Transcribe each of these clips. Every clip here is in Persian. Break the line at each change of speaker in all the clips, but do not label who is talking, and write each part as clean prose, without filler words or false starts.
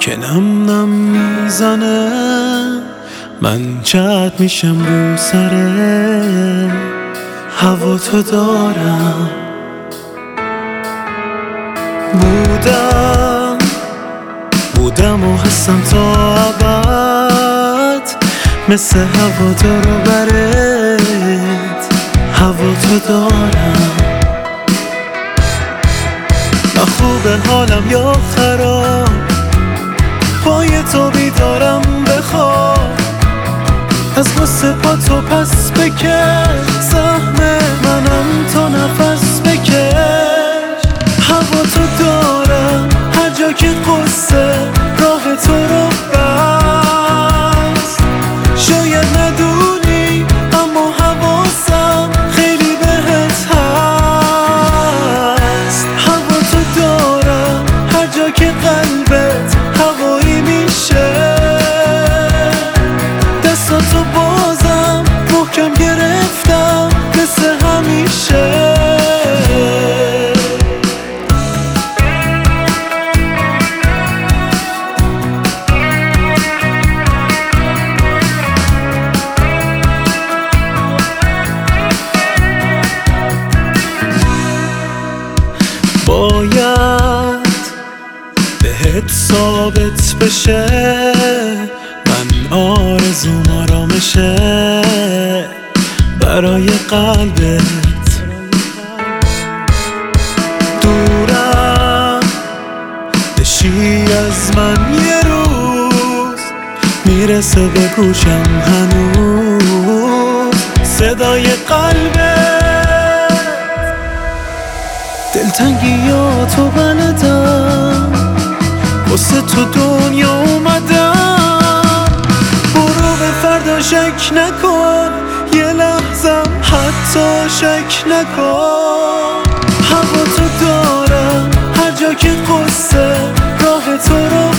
که نم نم میزنه، من چت میشم رو سره هوا تو دارم. بودم و هستم تا ابد، مثل هوا دارو برت هوا تو دارم. نه خوبه حالم یا خراب، پای تو بیدارم بخواب، از غصه پا تو پس بکش، زحمه منم تو نفس بکش. هوا تو دارم هر جا که قصه راه تو رو بست. شاید ندونی اما حواسم خیلی بهت هست. هوا تو دارم هر جا که قلبت هوایی میشه، دستاتو بازم محکم گرفتم مثل همیشه. باید بهت ثابت بشه، من آرزوم آرامشه برای قلبت. دورم بشی از من یه روز، میرسه به گوشم هنوز صدای قلبت. دلتنگیاتو بلدم، واسه تو دنیا اومدم. برو به فردا شک نکن، یه لحظم حتی شک نکن. هوا تو دارم هر جا که قصه راه تو رو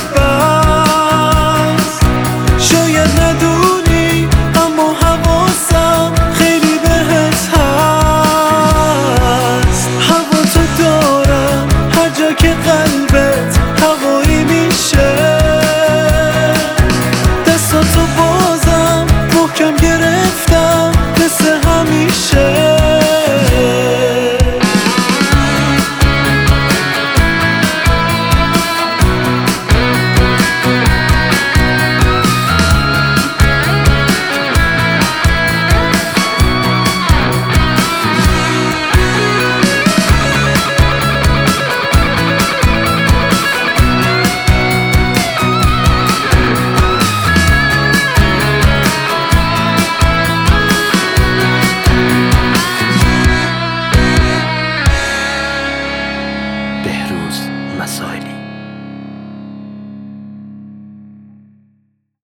بست. شاید ندونی اما حواسم خیلی بهت هست. هوا تو دارم هر جا که قلبم